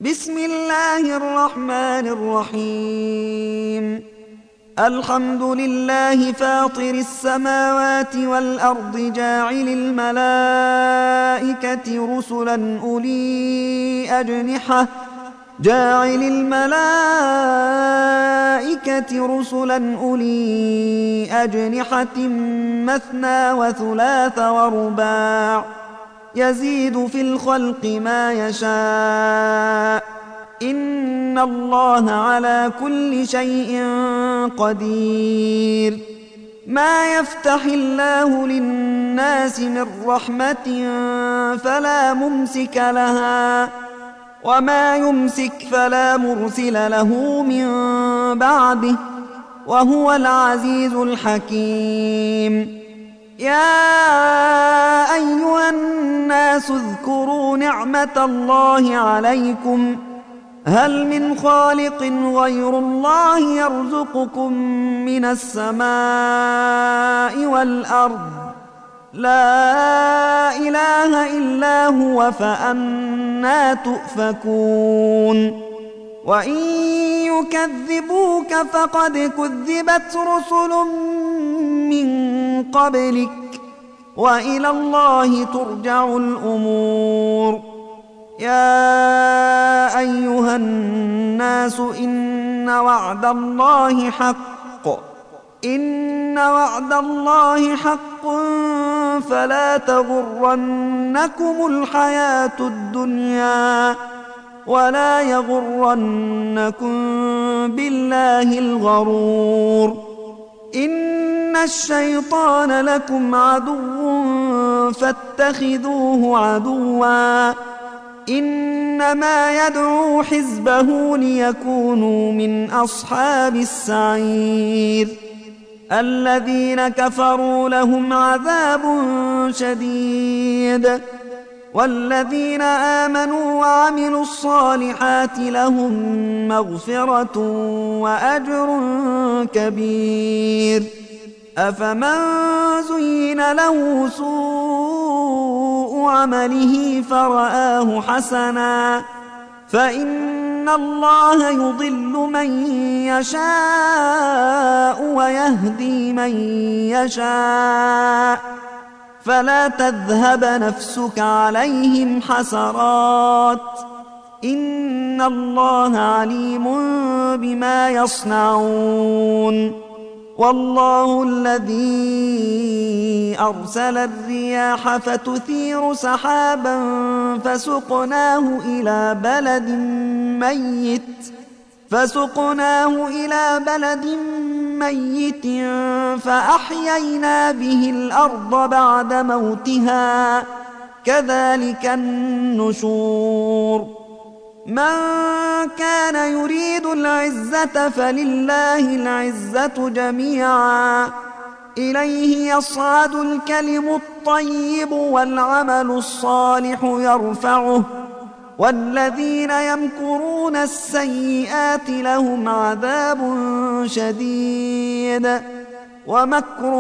بسم الله الرحمن الرحيم. الحمد لله فاطر السماوات والأرض جاعل الملائكة رسلا أولي أجنحة مثنى وثلاث ورباع يزيد في الخلق ما يشاء إن الله على كل شيء قدير. ما يفتح الله للناس من رحمة فلا ممسك لها وما يمسك فلا مرسل له من بعده وهو العزيز الحكيم. يا أيها الناس اذكروا نعمة الله عليكم هل من خالق غير الله يرزقكم من السماء والأرض لا إله إلا هو فأنى تؤفكون. وإن يكذبوك فقد كذبت رسل من قبلك وإلى الله ترجع الأمور. يا أيها الناس إن وعد الله حق فلا تغرنكم الحياة الدنيا ولا يغرنكم بالله الغرور. إن الشيطان لكم عدو فاتخذوه عدوا إنما يدعو حزبه ليكونوا من أصحاب السعير. الذين كفروا لهم عذاب شديد والذين آمنوا وعملوا الصالحات لهم مغفرة وأجر كبير. أفمن زين له سوء عمله فرآه حسنا فإن الله يضل من يشاء ويهدي من يشاء فلا تذهب نفسك عليهم حسرات إن الله عليم بما يصنعون. والله الذي أرسل الرياح فتثير سحابا فسقناه إلى بلد ميت فأحيينا به الأرض بعد موتها كذلك النشور. من كان يريد العزة فلله العزة جميعا إليه يصعد الكلم الطيب والعمل الصالح يرفعه والذين يمكرون السيئات لهم عذاب شديد ومكر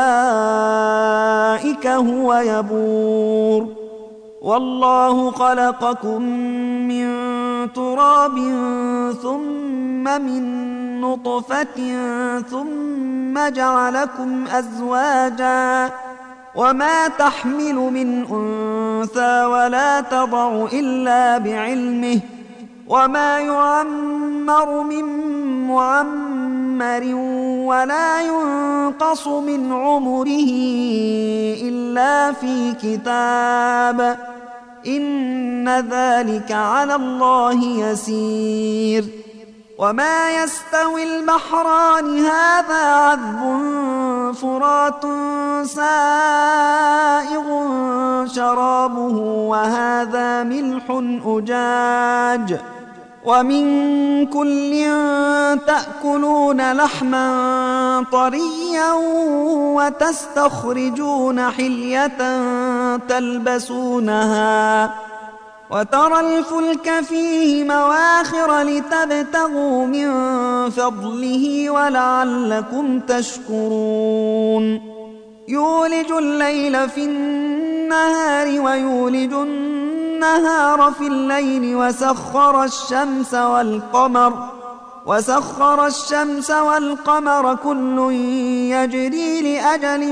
أولئك هو يبور. والله خلقكم من تراب ثم من نطفة ثم جعلكم أزواجا وما تحمل من أنثى ولا تضع إلا بعلمه وما يعمر من معمر ولا ينقص من عمره إلا في كتاب إن ذلك على الله يسير. وما يستوي البحران هذا عذب فرات سائغ شرابه وهذا ملح أجاج ومن كل تأكلون لحما طريا وتستخرجون حلية تلبسونها وترى الفلك فيه مواخر لتبتغوا من فضله ولعلكم تشكرون. يولج الليل في النهار ويولج النهار في الليل وسخر الشمس والقمر كل يجري لأجل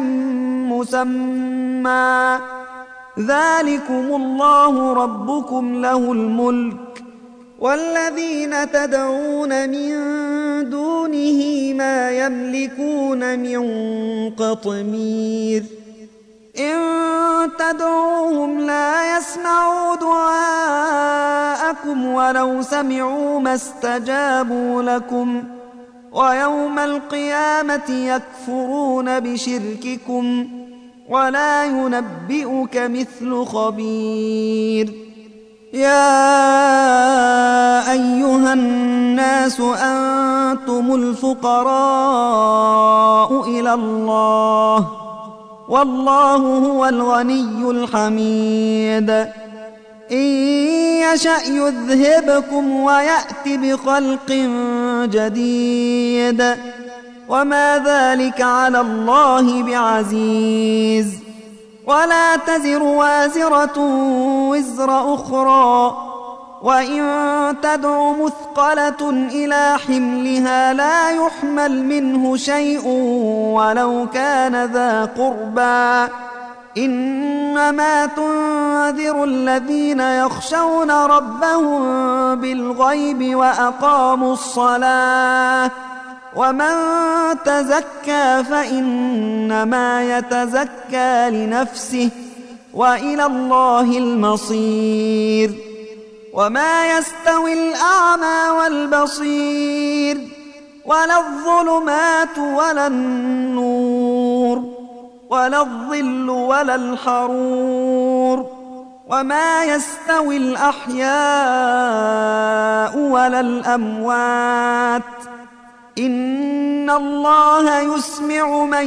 مسمى ذلكم الله ربكم له الملك والذين تدعون من دونه ما يملكون من قطمير إن تدعوهم لا يسمعوا دعاءكم ولو سمعوا ما استجابوا لكم ويوم القيامة يكفرون بشرككم ولا ينبئك مثل خبير يا أيها الناس أنتم الفقراء إلى الله والله هو الغني الحميد إن يشأ يذهبكم ويأت بخلق جديد وما ذلك على الله بعزيز ولا تزر وازرة وزر أخرى وإن تدع مثقلة إلى حملها لا يحمل منه شيء ولو كان ذا قربى إنما تنذر الذين يخشون ربهم بالغيب وأقاموا الصلاة ومن تزكى فإنما يتزكى لنفسه وإلى الله المصير وما يستوي الأعمى والبصير ولا الظلمات ولا النور ولا الظل ولا الحرور وما يستوي الأحياء ولا الأموات إن الله يسمع من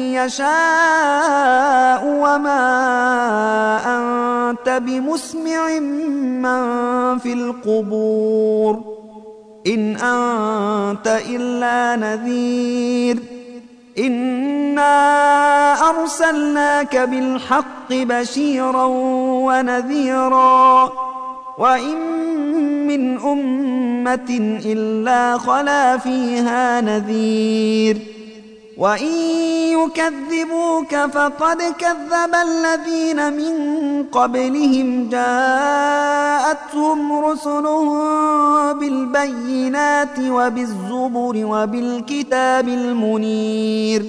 يشاء وما أنت بمسمع من في القبور إن أنت إلا نذير إنا أرسلناك بالحق بشيرا ونذيرا وإن من أمة إلا خلا فيها نذير وإن يكذبوك فقد كذب الذين من قبلهم جاءتهم رسلهم بالبينات وبالزبر وبالكتاب المنير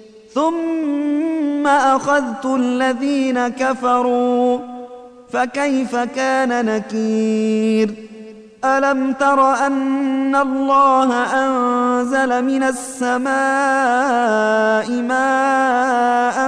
ثم أخذت الذين كفروا فكيف كان نكير ألم تر أن الله أنزل من السماء ماء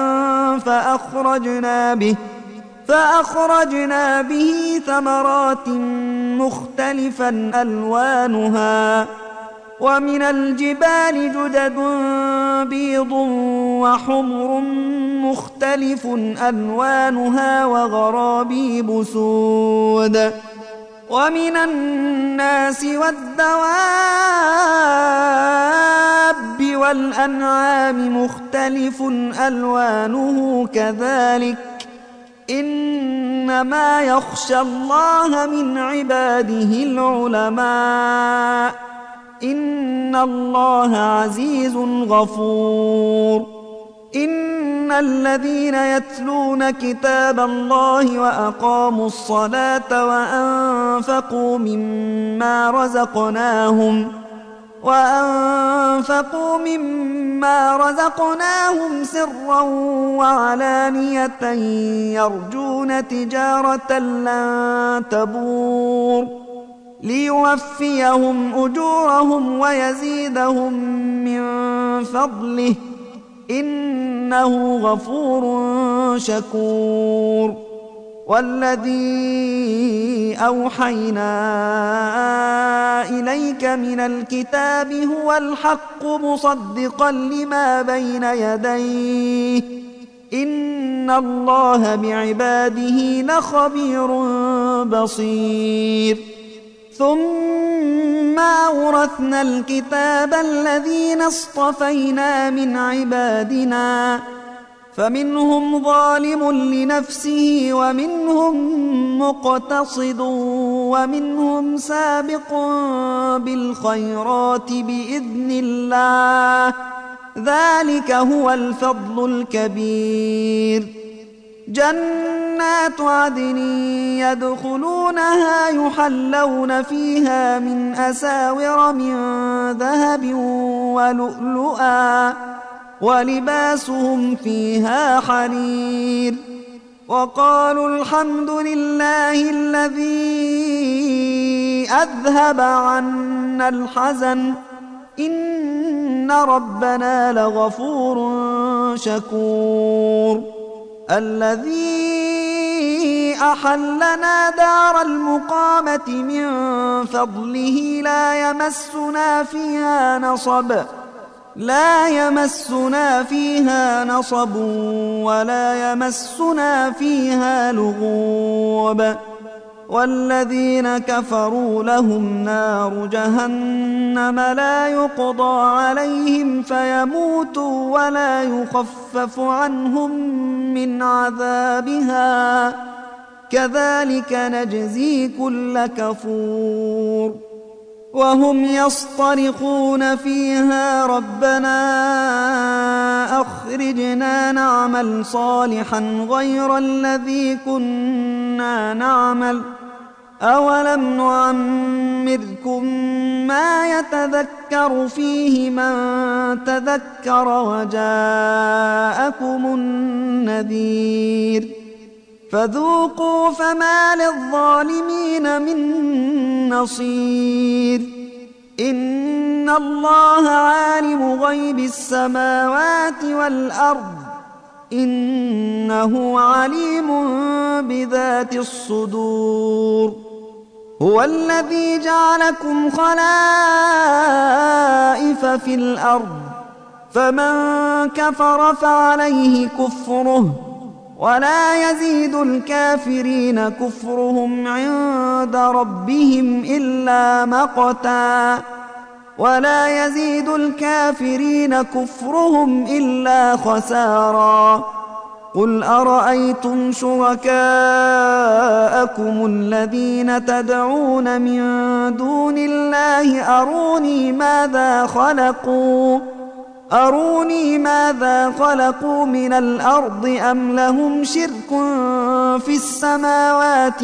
فأخرجنا به ثمرات مختلفا ألوانها ومن الجبال جدد بيض وحمر مختلف ألوانها وغرابيب سود ومن الناس والدواب والأنعام مختلف ألوانه كذلك إنما يخشى الله من عباده العلماء إن الله عزيز غفور إن الذين يتلون كتاب الله وأقاموا الصلاة وأنفقوا مما رزقناهم سرا وعلانية يرجون تجارة لن تبور ليوفيهم أجورهم ويزيدهم من فضله إنه غفور شكور والذي أوحينا إليك من الكتاب هو الحق مصدقا لما بين يديه إن الله بعباده لخبير بصير ثم أورثنا الكتاب الذين اصطفينا من عبادنا فمنهم ظالم لنفسه ومنهم مقتصد ومنهم سابق بالخيرات بإذن الله، ذلك هو الفضل الكبير. جنات عدن يدخلونها يحلون فيها من أساور من ذهب ولؤلؤا ولباسهم فيها حرير. وقالوا الحمد لله الذي أذهب عنا الحزن إن ربنا لغفور شكور. الذي أحلنا دار المقامة من فضله لا يمسنا فيها نصب ولا يمسنا فيها لغوب. والذين كفروا لهم نار جهنم لا يقضى عليهم فيموتوا ولا يخفف عنهم من عذابها، كذلك نجزي كل كفور. وهم يصطرخون فيها ربنا أخرجنا نعمل صالحا غير الذي كنا نعمل أولم نعمركم ما يتذكر فيه من تذكر وجاءكم النذير فذوقوا فما للظالمين من نصير. إن الله عالم غيب السماوات والأرض إنه عليم بذات الصدور. هو الذي جعلكم خلائف في الأرض فمن كفر فعليه كفره ولا يزيد الكافرين كفرهم عند ربهم إلا مقتا ولا يزيد الكافرين كفرهم إلا خسارا. قل أرأيتم شركاءكم الذين تدعون من دون الله أروني ماذا خلقوا من الأرض أم لهم شرك في السماوات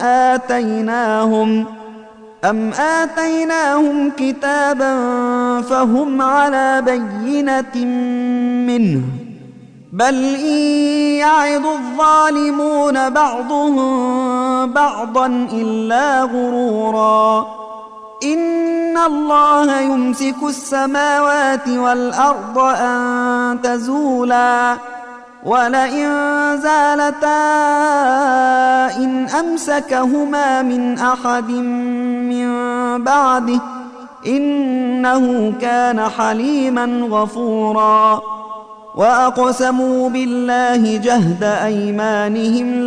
أم آتيناهم كتابا فهم على بينة منه بل إن يعظ الظالمون بعضهم بعضا إلا غرورا. إن الله يمسك السماوات والأرض أن تزولا ولئن زالتا إن أمسكهما من أحد من بعده إنه كان حليما غفورا. وأقسموا بالله جهد أيمانهم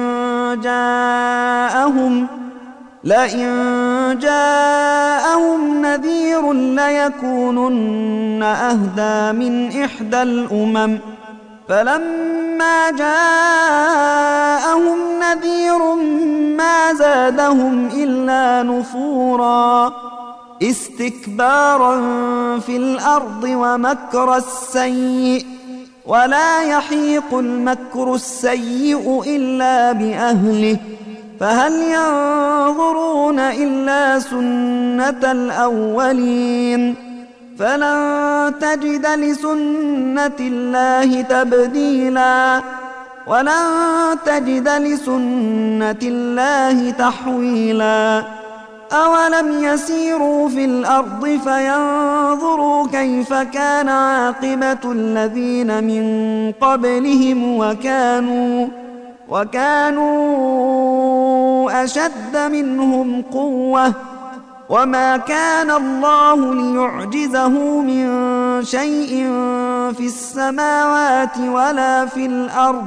لئن جاءهم نذير ليكونن أهدى من إحدى الأمم فلما جاءهم نذير ما زادهم إلا نفورا استكبارا في الأرض ومكر السيء ولا يحيق المكر السيء إلا بأهله فهل ينظرون إلا سنة الأولين فلن تجد لسنة الله تبديلا ولن تجد لسنة الله تحويلا. أولم يسيروا في الأرض فينظروا كيف كان عاقبة الذين من قبلهم وكانوا أشد منهم قوة وما كان الله ليعجزه من شيء في السماوات ولا في الأرض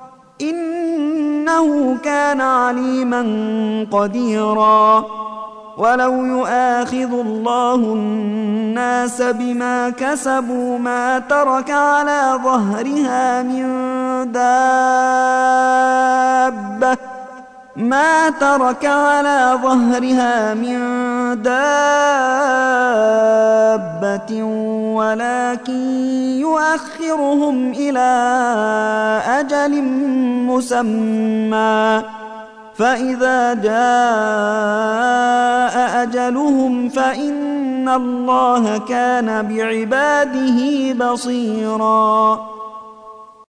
إنه كان عليما قديرا. ولو يؤاخذ الله الناس بما كسبوا ما ترك على ظهرها من دابة ولكن يؤخرهم إلى أجل مسمى فإذا جاء أجلهم فإن الله كان بعباده بصيراً